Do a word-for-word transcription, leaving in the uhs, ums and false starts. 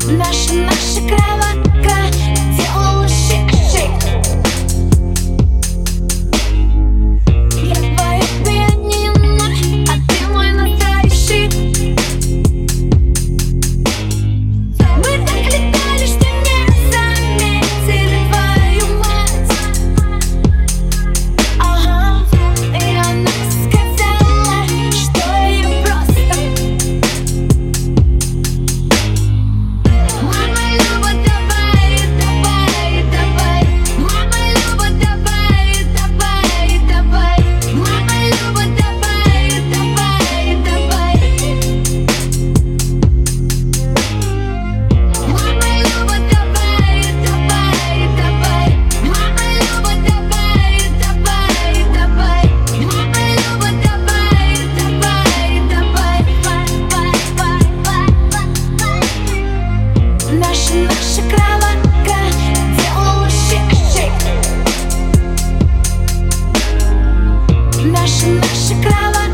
Наша, наша кроватка делала шик-шик. Я твоя пианино, а ты мой настоящий. Мы так летали, что не заметили твою мать. Ага, и она сказала, что ее просто. Мама Люба, давай, давай, давай. Мама Люба, давай, давай, давай. Мама Люба, давай, давай, давай. Мама Люба, давай, давай, давай. Мама Люба, давай, давай, давай. Мама Люба, давай, давай, давай. Наша, наша кроватка делала шик-шик. Наша, наша кроватка.